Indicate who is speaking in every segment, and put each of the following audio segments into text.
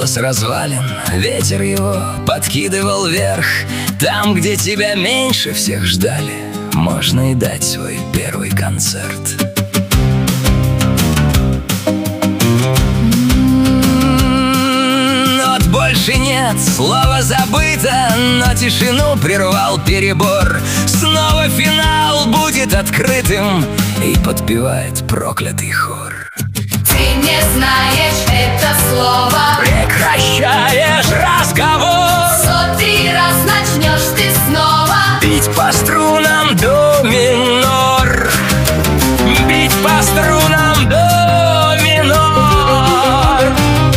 Speaker 1: с развалин, ветер его подкидывал вверх. Там, где тебя меньше всех ждали, можно и дать свой первый концерт. Нот больше нет, слово забыто, но тишину прервал перебор. Снова финал будет открытым, и подпевает проклятый хор.
Speaker 2: Ты не знаешь это слово,
Speaker 1: Прекращаешь разговор,
Speaker 2: сотый раз начнешь ты снова.
Speaker 1: бить по струнам до минор, бить по струнам до минор.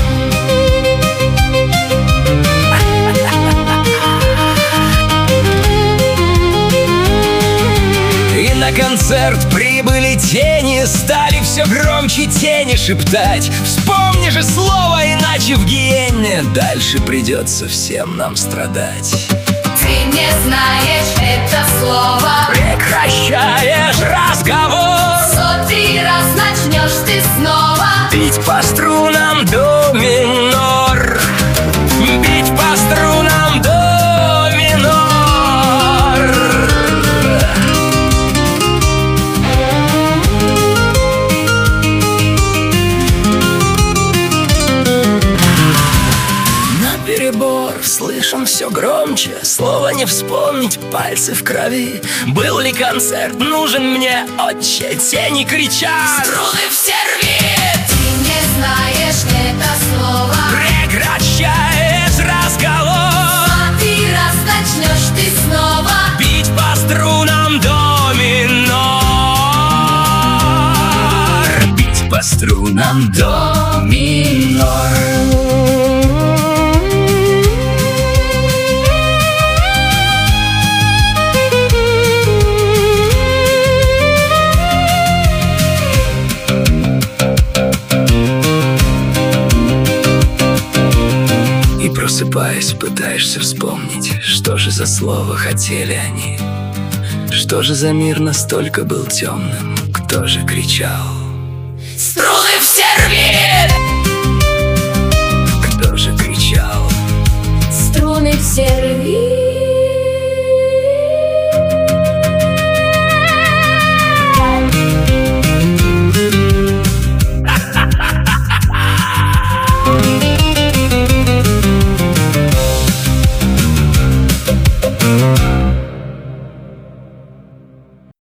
Speaker 1: И на концерт прибыли тени, стали все громче тени шептать: вспомни же слово, иначе в гиене дальше придется всем нам страдать.
Speaker 2: Ты не знаешь это слово,
Speaker 1: Прекращаешь разговор,
Speaker 2: сотый раз начнешь ты снова.
Speaker 1: бить по струнам до минор, бить по струнам до минор. Наперебор слышен все громче, слово не вспомнить, пальцы в крови. Был ли концерт нужен мне, отче? Тени кричат: струны все рви!
Speaker 2: Ты не знаешь это слово,
Speaker 1: Прекращаешь разговор,
Speaker 2: сотый раз начнешь ты снова.
Speaker 1: бить по струнам до минор, бить по струнам до минор. И просыпаясь, пытаешься вспомнить, что же за слово хотели они, что же за мир настолько был темным, кто же кричал: струны все рви! Кто же кричал?
Speaker 2: Струны все рви.